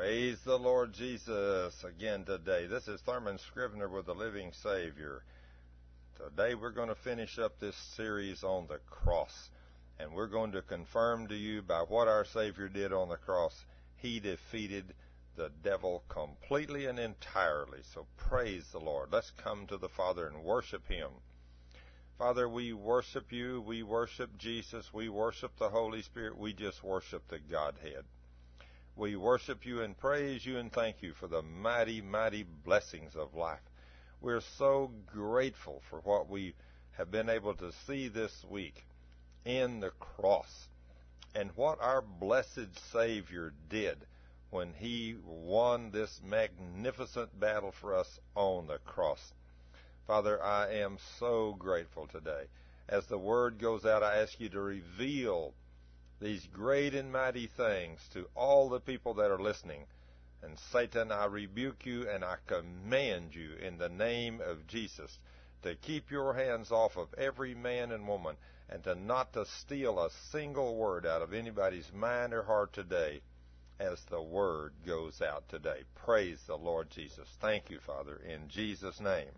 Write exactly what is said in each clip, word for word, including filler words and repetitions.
Praise the Lord Jesus again today. This is Thurman Scrivener with the Living Savior. Today we're going to finish up this series on the cross. And we're going to confirm to you by what our Savior did on the cross. He defeated the devil completely and entirely. So praise the Lord. Let's come to the Father and worship Him. Father, we worship you. We worship Jesus. We worship the Holy Spirit. We just worship the Godhead. We worship you and praise you and thank you for the mighty, mighty blessings of life. We're so grateful for what we have been able to see this week in the cross and what our blessed Savior did when He won this magnificent battle for us on the cross. Father, I am so grateful today. As the word goes out, I ask you to reveal these great and mighty things to all the people that are listening. And Satan, I rebuke you and I command you in the name of Jesus to keep your hands off of every man and woman and to not to steal a single word out of anybody's mind or heart today as the word goes out today. Praise the Lord Jesus. Thank you, Father, in Jesus' name.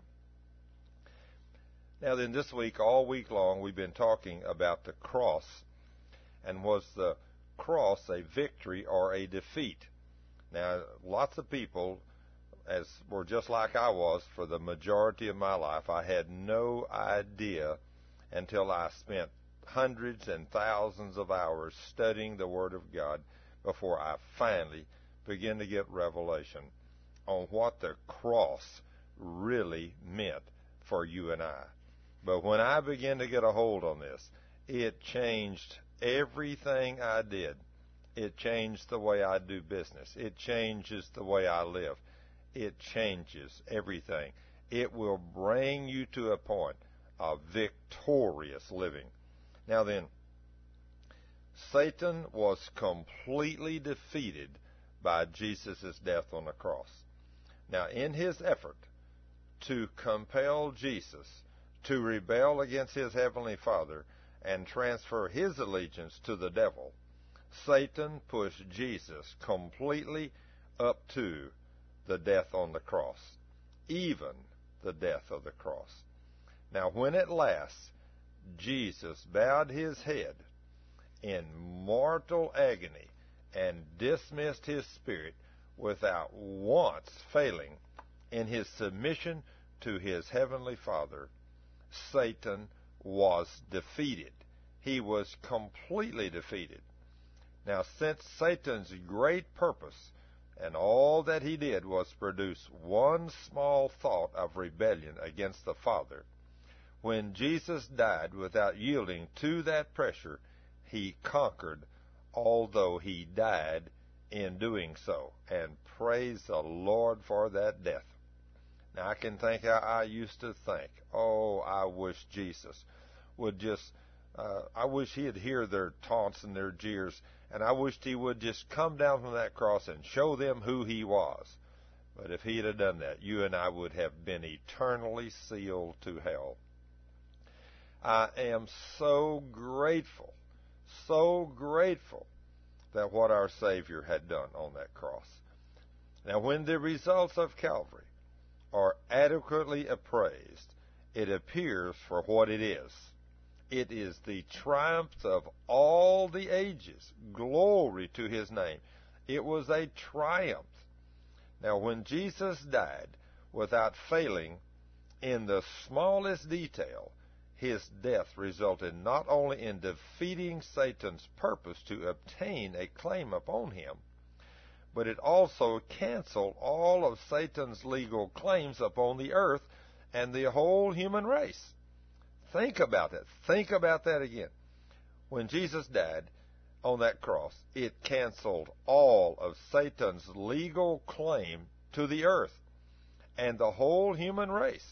Now then, this week, all week long, we've been talking about the cross. And was the cross a victory or a defeat? Now, lots of people, as were just like I was for the majority of my life, I had no idea until I spent hundreds and thousands of hours studying the Word of God before I finally began to get revelation on what the cross really meant for you and I. But when I began to get a hold on this, it changed everything I did. It changed the way I do business. It changes the way I live. It changes everything. It will bring you to a point of victorious living. Now then, Satan was completely defeated by Jesus' death on the cross. Now, in his effort to compel Jesus to rebel against his heavenly Father and transfer his allegiance to the devil, Satan pushed Jesus completely up to the death on the cross, even the death of the cross. Now, when at last Jesus bowed his head in mortal agony and dismissed his spirit without once failing in his submission to his heavenly Father, Satan was defeated. He was completely defeated. Now, since Satan's great purpose and all that he did was produce one small thought of rebellion against the Father, when Jesus died without yielding to that pressure, he conquered, although he died in doing so. And praise the Lord for that death. Now, I can think how I used to think, oh, I wish Jesus would just, uh, I wish he'd hear their taunts and their jeers, and I wished he would just come down from that cross and show them who he was. But if he'd have done that, you and I would have been eternally sealed to hell. I am so grateful, so grateful that what our Savior had done on that cross. Now, when the results of Calvary are adequately appraised, it appears for what it is. It is the triumph of all the ages. Glory to his name. It was a triumph. Now, when Jesus died without failing in the smallest detail, his death resulted not only in defeating Satan's purpose to obtain a claim upon him, but it also canceled all of Satan's legal claims upon the earth and the whole human race. Think about that. Think about that again. When Jesus died on that cross, it canceled all of Satan's legal claim to the earth and the whole human race.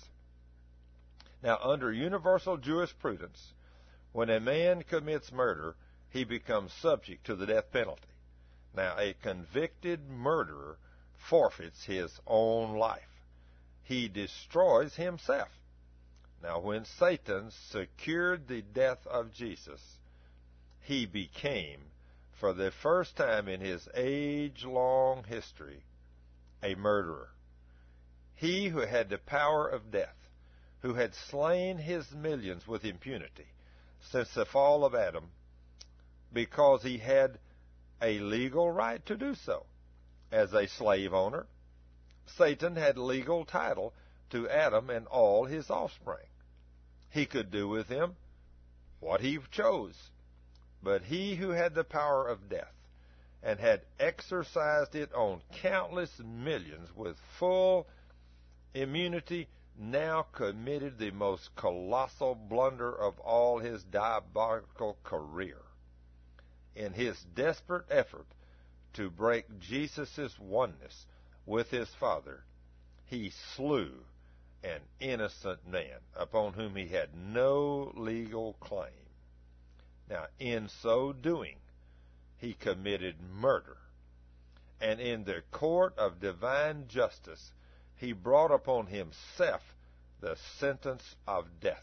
Now, under universal jurisprudence, when a man commits murder, he becomes subject to the death penalty. Now, a convicted murderer forfeits his own life. He destroys himself. Now, when Satan secured the death of Jesus, he became for the first time in his age-long history, a murderer. He who had the power of death, who had slain his millions with impunity since the fall of Adam, because he had a legal right to do so. As a slave owner, Satan had legal title to Adam and all his offspring. He could do with him what he chose. But he who had the power of death and had exercised it on countless millions with full immunity now committed the most colossal blunder of all his diabolical career. In his desperate effort to break Jesus' oneness with his Father, he slew an innocent man upon whom he had no legal claim. Now, in so doing, he committed murder, and in the court of divine justice, he brought upon himself the sentence of death.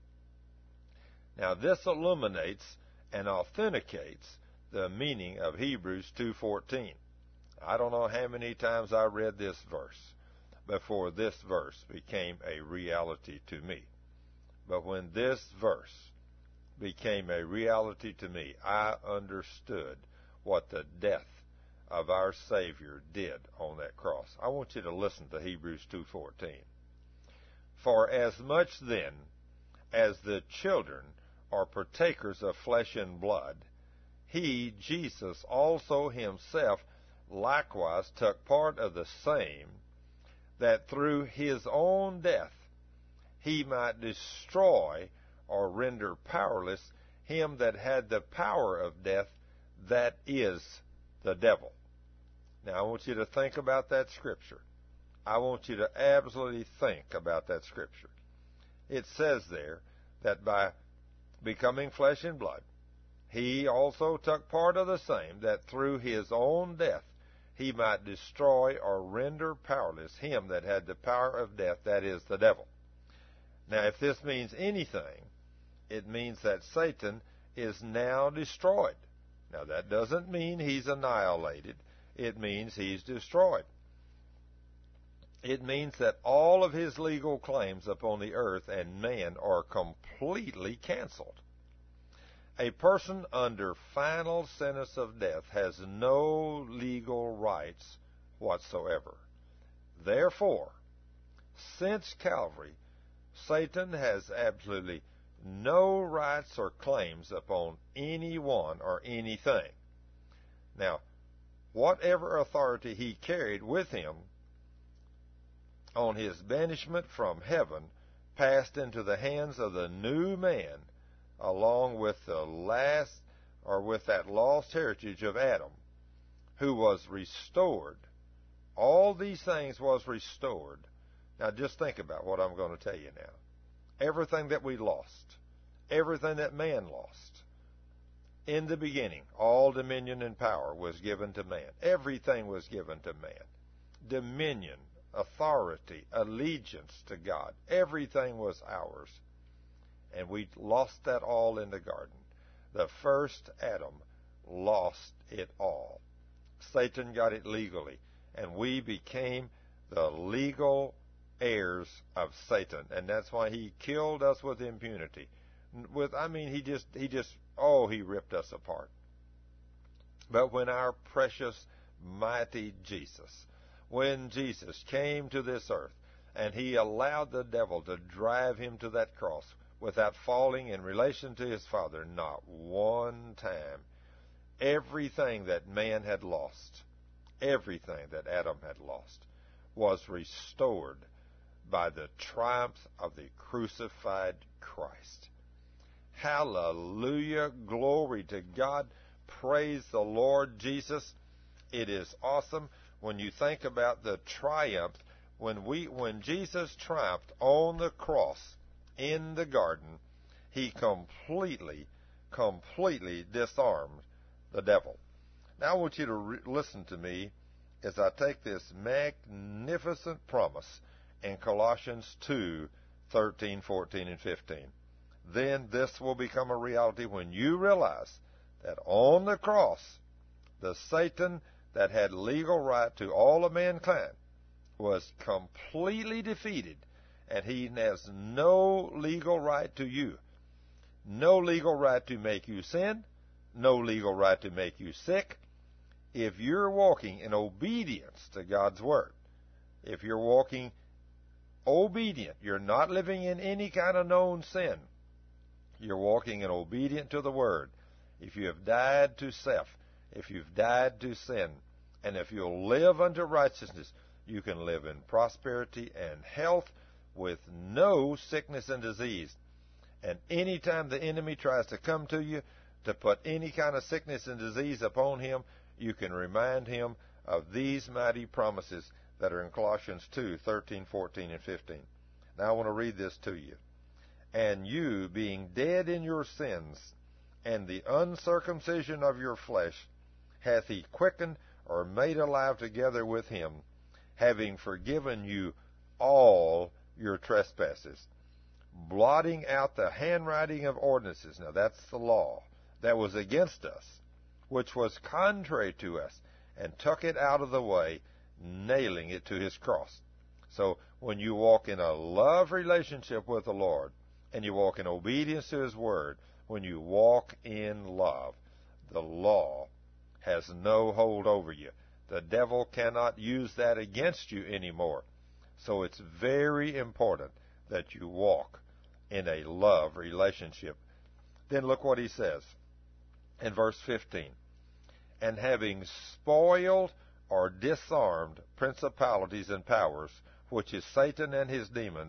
Now, this illuminates and authenticates the meaning of Hebrews two fourteen. I don't know how many times I read this verse before this verse became a reality to me. But when this verse became a reality to me, I understood what the death of our Savior did on that cross. I want you to listen to Hebrews two fourteen. For as much then as the children are partakers of flesh and blood, he, Jesus, also himself likewise took part of the same, that through his own death he might destroy or render powerless him that had the power of death, that is, the devil. Now, I want you to think about that scripture. I want you to absolutely think about that scripture. It says there that by becoming flesh and blood, he also took part of the same, that through his own death he might destroy or render powerless him that had the power of death, that is, the devil. Now, if this means anything, it means that Satan is now destroyed. Now, that doesn't mean he's annihilated. It means he's destroyed. It means that all of his legal claims upon the earth and man are completely canceled. A person under final sentence of death has no legal rights whatsoever. Therefore, since Calvary, Satan has absolutely no rights or claims upon anyone or anything. Now, whatever authority he carried with him on his banishment from heaven passed into the hands of the new man, along with the last, or with that lost heritage of Adam, who was restored. All these things was restored. Now just think about what I'm going to tell you now. Everything that we lost, everything that man lost, in the beginning, all dominion and power was given to man. Everything was given to man. Dominion, authority, allegiance to God. Everything was ours. And we lost that all in the garden. The first Adam lost it all. Satan got it legally, and we became the legal heirs of Satan, and that's why he killed us with impunity. With, I mean, he just, he just, oh, he ripped us apart. But when our precious, mighty Jesus, when Jesus came to this earth, and he allowed the devil to drive him to that cross, without falling in relation to his Father, not one time. Everything that man had lost, everything that Adam had lost, was restored by the triumph of the crucified Christ. Hallelujah. Glory to God. Praise the Lord Jesus. It is awesome when you think about the triumph. When we, when Jesus triumphed on the cross, in the garden, he completely, completely disarmed the devil. Now I want you to re- listen to me as I take this magnificent promise in Colossians two, thirteen, fourteen, and fifteen. Then this will become a reality when you realize that on the cross, The Satan that had legal right to all of mankind was completely defeated, and he has no legal right to you. No legal right to make you sin. No legal right to make you sick. If you're walking in obedience to God's Word, if you're walking obedient, you're not living in any kind of known sin. You're walking in obedient to the Word. If you have died to self, if you've died to sin, and if you'll live unto righteousness, you can live in prosperity and health with no sickness and disease. And any time the enemy tries to come to you to put any kind of sickness and disease upon him, you can remind him of these mighty promises that are in Colossians two, thirteen, fourteen, and fifteen. Now I want to read this to you. And you, being dead in your sins, and the uncircumcision of your flesh, hath he quickened or made alive together with him, having forgiven you all your trespasses, blotting out the handwriting of ordinances. Now that's the law that was against us, which was contrary to us, and took it out of the way, nailing it to his cross. So when you walk in a love relationship with the Lord, and you walk in obedience to his word, when you walk in love, the law has no hold over you. The devil cannot use that against you anymore. So it's very important that you walk in a love relationship. Then look what he says in verse fifteen. And having spoiled or disarmed principalities and powers, which is Satan and his demons,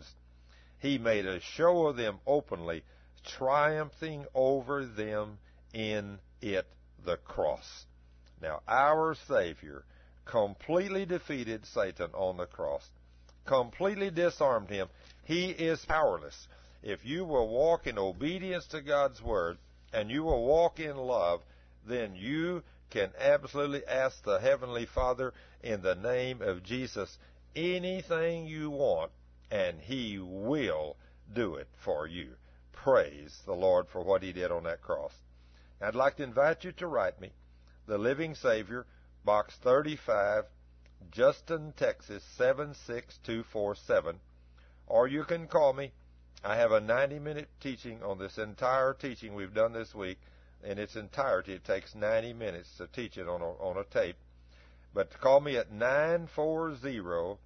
he made a show of them openly, triumphing over them in it, the cross. Now, our Savior completely defeated Satan on the cross, completely disarmed him. He is powerless. If you will walk in obedience to God's Word, and you will walk in love, then you can absolutely ask the Heavenly Father in the name of Jesus anything you want, and he will do it for you. Praise the Lord for what he did on that cross. I'd like to invite you to write me, The Living Savior, Box thirty-five, Justin, Texas, seven six two four seven. Or you can call me. I have a ninety-minute teaching on this entire teaching we've done this week. In its entirety, it takes ninety minutes to teach it on a, on a tape. But call me at nine four zero,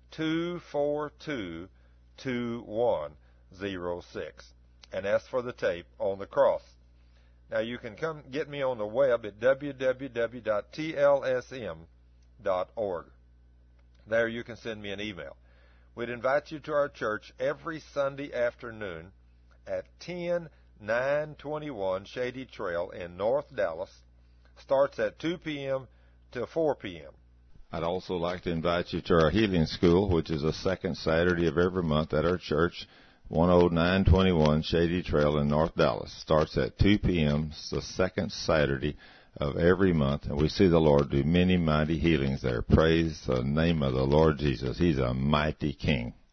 two four two, two one zero six and ask for the tape on the cross. Now, you can come get me on the web at w w w dot t l s m dot org. There you can send me an email. We'd invite you to our church every Sunday afternoon at ten nine twenty-one Shady Trail in North Dallas. Starts at two p.m. to four p.m. I'd also like to invite you to our healing school, which is the second Saturday of every month at our church, one oh nine twenty-one Shady Trail in North Dallas. Starts at two p.m. It's the second Saturday of every month, and we see the Lord do many mighty healings there. Praise the name of the Lord Jesus. He's a mighty King.